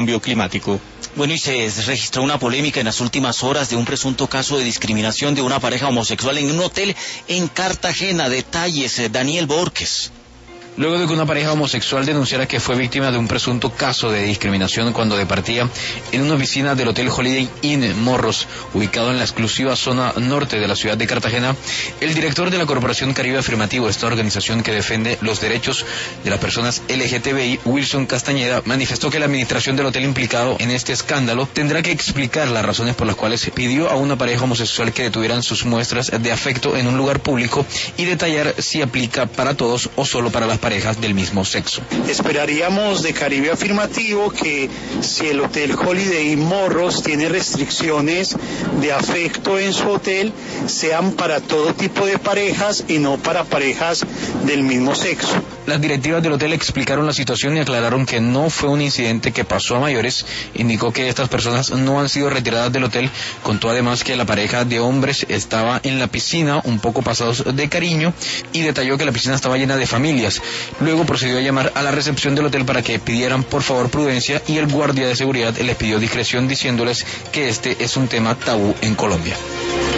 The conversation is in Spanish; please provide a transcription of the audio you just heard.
cambio climático. Bueno, y se registró una polémica en las últimas horas de un presunto caso de discriminación de una pareja homosexual en un hotel en Cartagena. Detalles, Daniel Borges. Luego de que una pareja homosexual denunciara que fue víctima de un presunto caso de discriminación cuando departía en una oficina del Hotel Holiday Inn Morros, ubicado en la exclusiva zona norte de la ciudad de Cartagena, el director de la Corporación Caribe Afirmativo, esta organización que defiende los derechos de las personas LGTBI, Wilson Castañeda, manifestó que la administración del hotel implicado en este escándalo tendrá que explicar las razones por las cuales pidió a una pareja homosexual que detuvieran sus muestras de afecto en un lugar público y detallar si aplica para todos o solo para las parejas del mismo sexo. Esperaríamos de Caribe Afirmativo que si el Hotel Holiday Inn Morros tiene restricciones de afecto en su hotel, sean para todo tipo de parejas y no para parejas del mismo sexo. Las directivas del hotel explicaron la situación y aclararon que no fue un incidente que pasó a mayores. Indicó que estas personas no han sido retiradas del hotel. Contó además que la pareja de hombres estaba en la piscina un poco pasados de cariño y detalló que la piscina estaba llena de familias. Luego procedió a llamar a la recepción del hotel para que pidieran por favor prudencia y el guardia de seguridad les pidió discreción diciéndoles que este es un tema tabú en Colombia.